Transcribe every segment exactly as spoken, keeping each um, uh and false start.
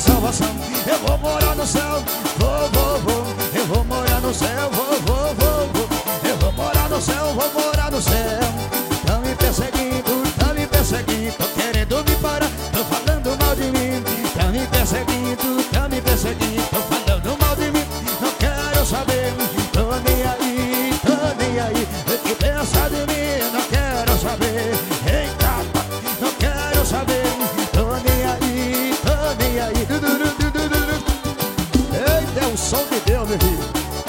salvação. Eu vou morar no céu, vou, vou, vou. Eu vou morar no céu, vou, vou, vou, vou. Eu vou morar no céu, vou morar no céu. Tão me perseguindo, tão me perseguindo, tão querendo me parar, tão falando mal de mim. Tão me perseguindo, tão me perseguindo, tão falando mal de mim. Não quero saber, tô nem aí, tô nem aí. O que pensa de mim, não quero saber. Eita, não quero saber, tô nem aí, tô nem aí. Eita, é o som de Deus, meu filho.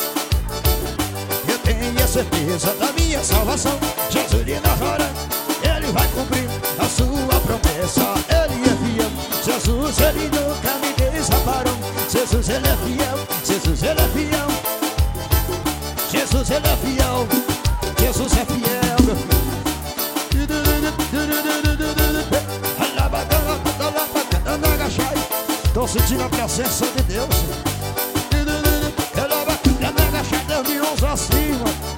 Eu tenho a certeza da minha salvação. Jesus de Nazaré, Ele vai cumprir a sua promessa. Ele é fiel, Jesus, Ele nunca me desamparou. Jesus, Ele é fiel, Jesus, Ele é fiel. Jesus, Ele é fiel, Jesus é fiel, meu filho. Tô sentindo a presença de Deus. Deus me usa assim, mano.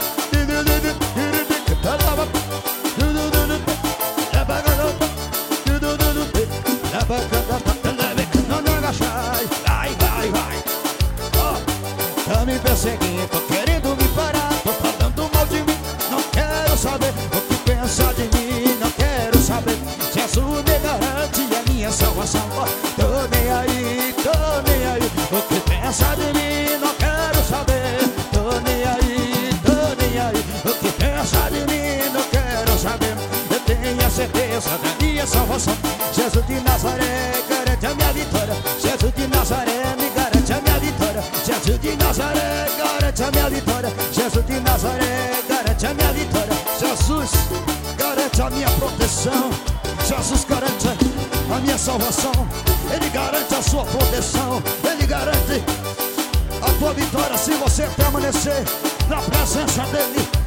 Vai, vai, vai. Tá me perseguindo, tô querendo me parar, tô falando mal de mim. Não quero saber o que pensa de mim, não quero saber. Jesus me garante a minha salvação. Tô nem aí, tô nem aí. O que pensa de mim, não quero saber. Tô nem aí, tô nem aí. O que pensa de mim, não quero saber. Eu tenho a certeza da minha salvação. Jesus de Nazaré garante a minha vitória. Jesus de Nazaré me garante a minha vitória. Jesus de Nazaré garante a minha vitória. Jesus de Nazaré garante a minha vitória. Jesus garante a minha proteção. Jesus garante a minha salvação. Ele garante a sua proteção. Ele garante a tua vitória se você permanecer na presença dEle.